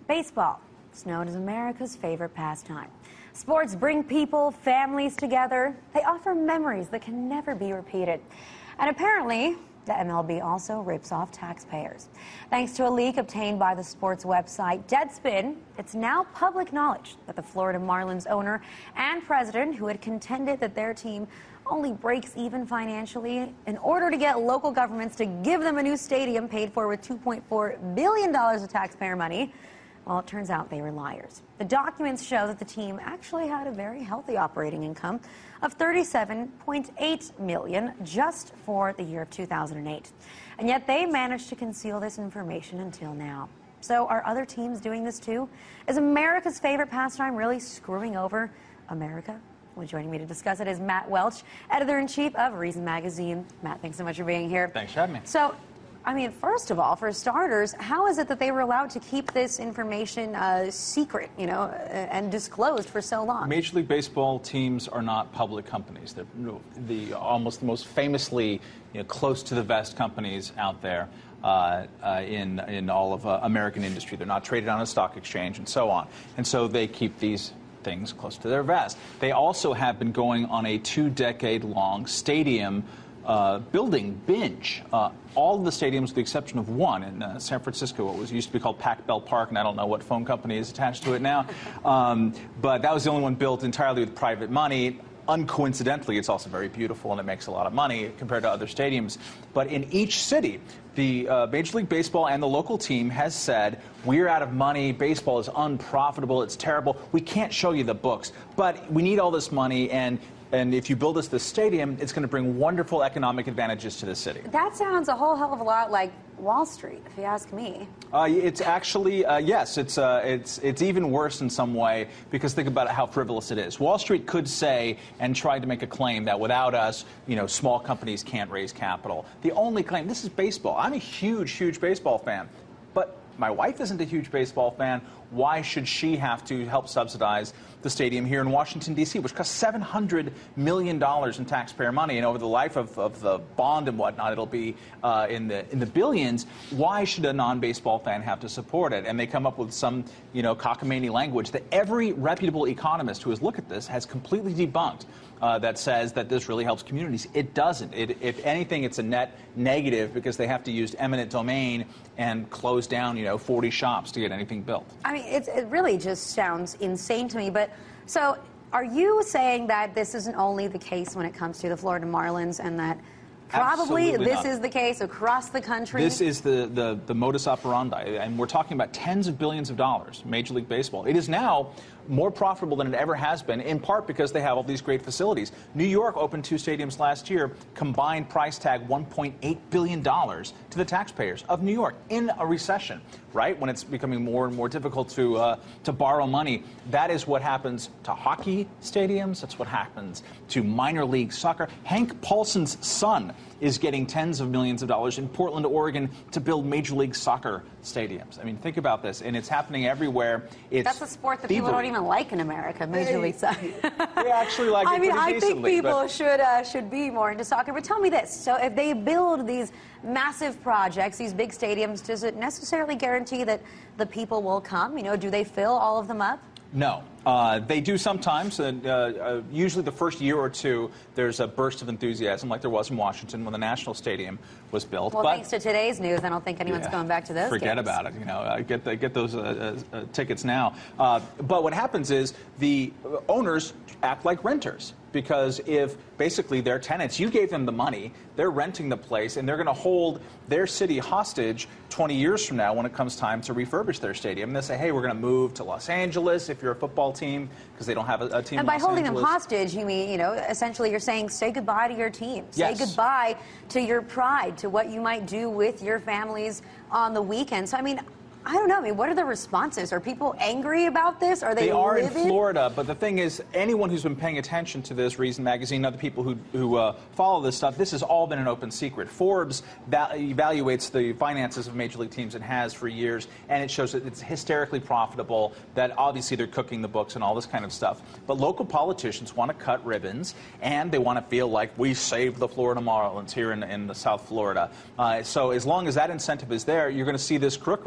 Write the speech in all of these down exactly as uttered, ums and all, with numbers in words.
Baseball. It's known as America's favorite pastime. Sports bring people, families together. They offer memories that can never be repeated. And apparently, the M L B also rips off taxpayers. Thanks to a leak obtained by the sports website Deadspin, it's now public knowledge that the Florida Marlins owner and president, who had contended that their team only breaks even financially in order to get local governments to give them a new stadium paid for with two point four billion dollars of taxpayer money, well, it turns out they were liars. The documents show that the team actually had a very healthy operating income of thirty-seven point eight million dollars just for the year of two thousand eight. And yet they managed to conceal this information until now. So are other teams doing this too? Is America's favorite pastime really screwing over America? Well, joining me to discuss it is Matt Welch, editor-in-chief of Reason Magazine. Matt, thanks so much for being here. Thanks for having me. So, I mean, first of all, for starters, how is it that they were allowed to keep this information uh, secret, you know, and disclosed for so long? Major League Baseball teams are not public companies. They're the almost the most famously, you know, close to the vest companies out there uh, uh, in in all of uh, American industry. They're not traded on a stock exchange and so on, and so they keep these things close to their vest. They also have been going on a two-decade-long stadium Uh, building binge. Uh, all of the stadiums, with the exception of one in uh, San Francisco, what was used to be called Pac Bell Park, and I don't know what phone company is attached to it now, um, but that was the only one built entirely with private money. Uncoincidentally, it's also very beautiful and it makes a lot of money compared to other stadiums. But in each city, the uh, Major League Baseball and the local team has said, we're out of money, baseball is unprofitable, it's terrible, we can't show you the books, but we need all this money, and And if you build us this stadium, it's going to bring wonderful economic advantages to the city. That sounds a whole hell of a lot like Wall Street, if you ask me. Uh, it's actually, uh, yes, it's, uh, it's, it's even worse in some way, because think about how frivolous it is. Wall Street could say and try to make a claim that without us, you know, small companies can't raise capital. The only claim, this is baseball. I'm a huge, huge baseball fan, but my wife isn't a huge baseball fan. Why should she have to help subsidize the stadium here in Washington, D C, which costs seven hundred million dollars in taxpayer money, and over the life of, of the bond and whatnot, it'll be uh, in the in the billions. Why should a non-baseball fan have to support it? And they come up with some, you know, cockamamie language that every reputable economist who has looked at this has completely debunked. Uh, that says that this really helps communities. It doesn't. It, if anything, it's a net negative, because they have to use eminent domain and close down, you know, forty shops to get anything built. I mean, it's, it really just sounds insane to me. But so, are you saying that this isn't only the case when it comes to the Florida Marlins, and that probably Absolutely this not. is the case across the country? This is the, the, the modus operandi, and we're talking about tens of billions of dollars, Major League Baseball. It is now more profitable than it ever has been, in part because they have all these great facilities. New York opened two stadiums last year, combined price tag one point eight billion dollars to the taxpayers of New York in a recession, right? When it's becoming more and more difficult to, uh, to borrow money. That is what happens to hockey stadiums. That's what happens to minor league soccer. Hank Paulson's son is getting tens of millions of dollars in Portland, Oregon, to build Major League Soccer stadiums. I mean, think about this, and it's happening everywhere. It's That's a sport that thievery. People don't even like in America, Major League Soccer. They actually like it I mean, pretty I think decently, people but should uh, should be more into soccer. But tell me this: so if they build these massive projects, these big stadiums, does it necessarily guarantee that the people will come? You know, do they fill all of them up? No. Uh, they do sometimes. Uh, uh, usually the first year or two, there's a burst of enthusiasm like there was in Washington when the National Stadium was built. Well, but, thanks to today's news, I don't think anyone's yeah, going back to those Forget games. about it. You know, uh, get, the, get those uh, uh, uh, tickets now. Uh, but what happens is the owners act like renters, because if basically they're tenants, you gave them the money, they're renting the place, and they're going to hold their city hostage twenty years from now when it comes time to refurbish their stadium. And they say, hey, we're going to move to Los Angeles if you're a football team, because they don't have a, a team And in by Los holding Angeles. them hostage, you mean, you know, essentially you're saying say goodbye to your team. Say Yes. goodbye to your pride, to what you might do with your families on the weekend. So, I mean, I don't know. I mean, what are the responses? Are people angry about this? Are they They are livid? in Florida, but the thing is, anyone who's been paying attention to this, Reason Magazine, other people who, who uh, follow this stuff, this has all been an open secret. Forbes val evaluates the finances of Major League teams and has for years, and it shows that it's hysterically profitable, that obviously they're cooking the books and all this kind of stuff. But local politicians want to cut ribbons, and they want to feel like we saved the Florida Marlins here in, in the South Florida. Uh, so as long as that incentive is there, you're going to see this crookery. Right now,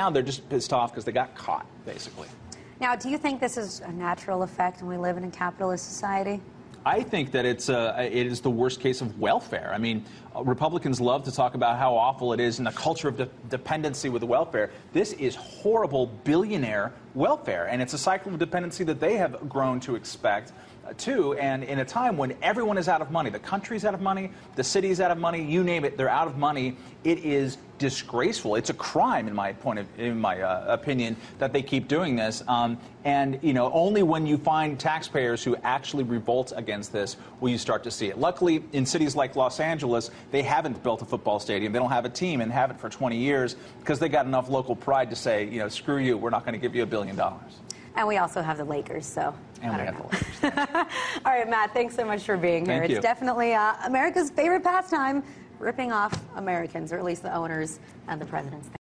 now they're just pissed off because they got caught, basically. Now, do you think this is a natural effect when we live in a capitalist society? I think that it's uh, it is the worst case of welfare. I mean, uh, Republicans love to talk about how awful it is and the culture of de dependency with welfare. This is horrible billionaire welfare, and it's a cycle of dependency that they have grown to expect, uh, too. And in a time when everyone is out of money, the country's out of money, the city's out of money, you name it, they're out of money. It is disgraceful. It's a crime, in my point of, in my uh, opinion, that they keep doing this. Um, and you know, only when you find taxpayers who actually revolt against this will you start to see it. Luckily, in cities like Los Angeles, they haven't built a football stadium. They don't have a team and haven't for twenty years because they got enough local pride to say, you know, screw you, we're not going to give you a billion dollars. And we also have the Lakers, so and I we don't have know. the Lakers. All right, Matt, thanks so much for being here. Thank It's you. definitely uh, America's favorite pastime, ripping off Americans, or at least the owners and the presidents.